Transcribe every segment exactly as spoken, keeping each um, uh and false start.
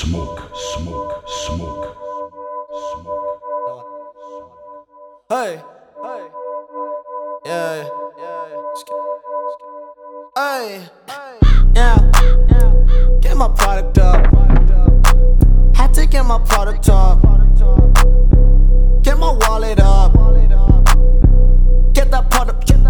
smoke, smoke, smoke, smoke. Hey, hey, yeah, yeah, hey, yeah, get my product up. Had to get my product up. Get my wallet up. Get that product. Get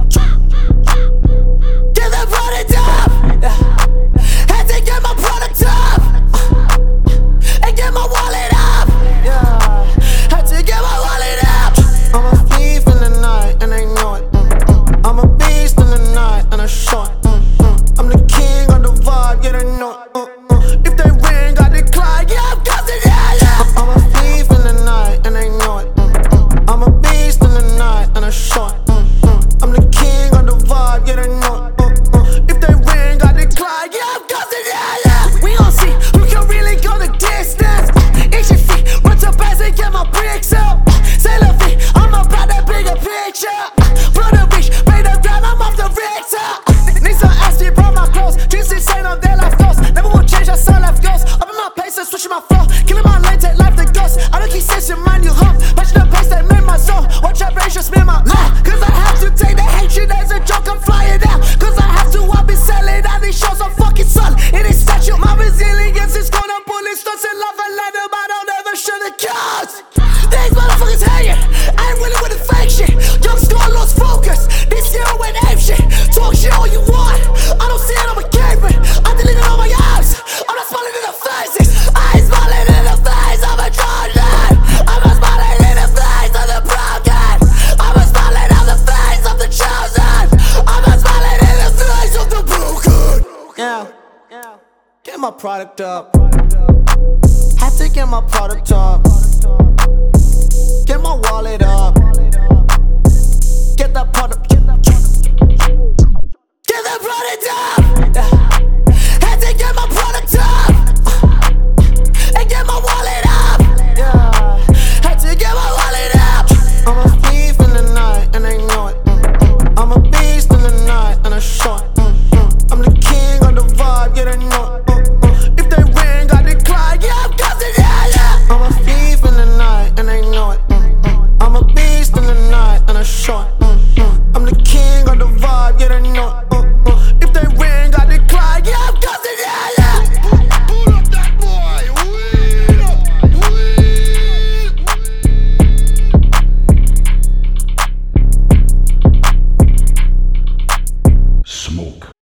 that product up. Had to get my product up. And get my wallet up. Yeah. Had to get my wallet up. I'm a thief in the night and they know it. Mm-mm. I'm a beast in the night and I show it. Mm-mm. I'm the king of the vibe, yeah they know it. Mm-mm. If they ring, I decline. Yeah, I'm cussing, yeah, yeah. I'm a thief in the night and they know it. Mm-mm. I'm a beast in the night and I show it. Mm-mm. I'm the king of the vibe, yeah they know it. Mm-mm. If they ring, I decline. Yeah, I'm cussing, yeah, yeah. We gon' see who can really go the distance. Itchy feet, run to base and get my bricks up. Say la vie, I'm about that bigger picture. Brother reach, pay the ground, I'm off the Richter. Need some ass deep on my clothes. Dreams insane on their life goals. Never will change, I saw life goes. Up in my pace and switching my flow. Killing my lane, take life the ghost. I don't keep sensing, mind you hum. Punching the pace that made my zone. Watch out, brain just made my laugh. Cause I have to take the hatred as a joke, I'm flying out. Cause I have to, I've been selling out these shows, I'm fucking solid. It is statue, my resilience is gonna bullet stunts and love and let them, I don't ever show the cards. These motherfuckers hating, I ain't really with the fake shit. Young star lost focus, this year I went ape shit. Talk shit all you want, I don't see it, I'm a caper. I deleted all my apps, I'm not smiling in the faces. I ain't smiling in the face of a Trojan. I'm not smiling in the face of the broken. I'm not smiling on the face of the chosen. I'm not smiling in the face of the broken. Yeah, get my product up. Had to get my product up. Get my wallet up. Get that product. Get that product up.